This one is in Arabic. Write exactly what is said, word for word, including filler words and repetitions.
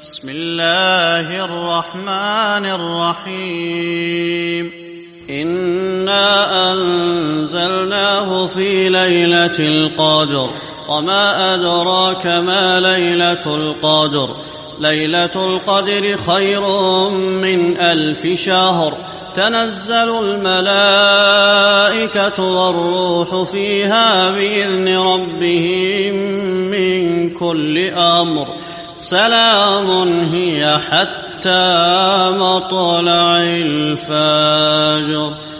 بسم الله الرحمن الرحيم إنا أنزلناه في ليلة القدر وما أدراك ما ليلة القدر ليلة القدر خير من ألف شهر تنزل الملائكة والروح فيها بإذن ربهم من كل أمر سلام هي حتى مطلع الفجر.